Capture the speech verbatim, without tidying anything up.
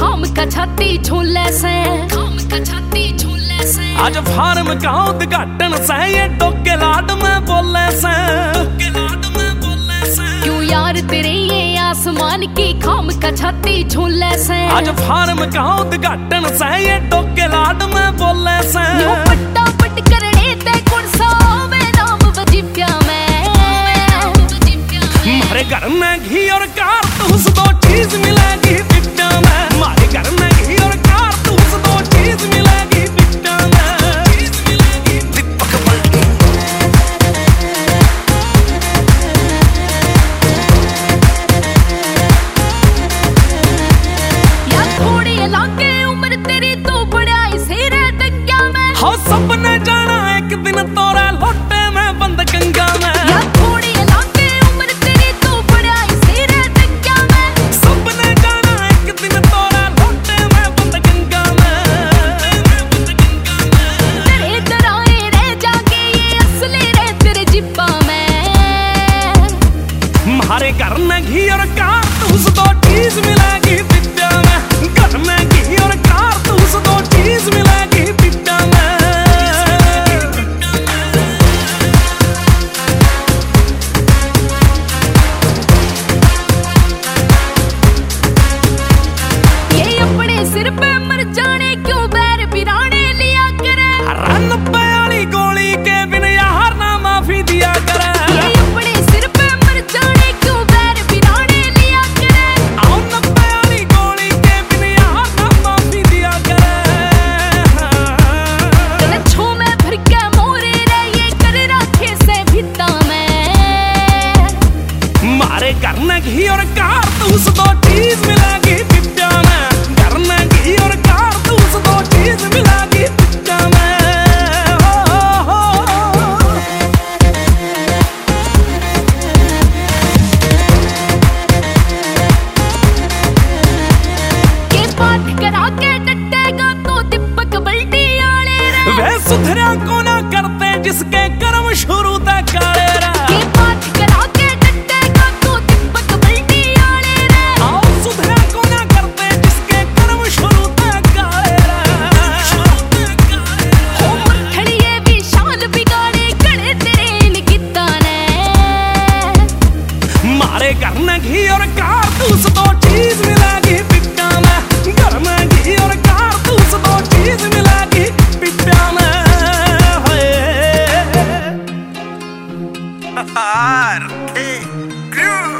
खाम का छाती झूले से, खाम का छाती झूले से। आज फार्म का उद्घाटन से ये डोके लाड में बोले से, डोके लाड में बोले से। क्यों यार तेरे ये आसमान की खाम का छाती झूले से। आज फार्म का उद्घाटन से ये डोके लाड में बोले से। न्यू पट्टा पट करने ते कुर्सा में नाम वजीफा में। मारे घर में घी और कारतूस दो चीज मिलेगी पिट्टा में। मारे घर में घी और कारतूस दो चीज मिलेगी पिट्टा में। चीज मिलेगी दीपक बल्टी। या थोड़ी लागे उम्र तेरी तो बड़ा इसे रे दंगा में। हाँ सबने जाना एक दिन तोरा लोटे में बंद गंगा में। या थोड़ी हमारे घर में घी और कारतूस दो चीज मिलेगी पिट्टा में। घर में घी और कारतूस दो चीज मिलेगी पिट्टा में। ये अपने सिर पे मर जाने क्यों बैर बिराने लिया करे। नब्बे वाली गोली के बिन यार ना माफी दिया करे। घर में घी और कारतूस दो चीज मिलेगी पिट्टा में। घर में घी और कारतूस दो चीज मिलेगी पिट्टा में। हो, हो, हो। ये बात करा के डटेगा तो दीपक बल्टी आले रे। वे सुधरा को ना करते जिसके कर्म शुरू तक काले रे। ये बात करा के घर में घी और कारतूस दो चीज मिलेगी पिट्टा में। घर में घी और कारतूस दो चीज मिलेगी पिट्टा में। हाय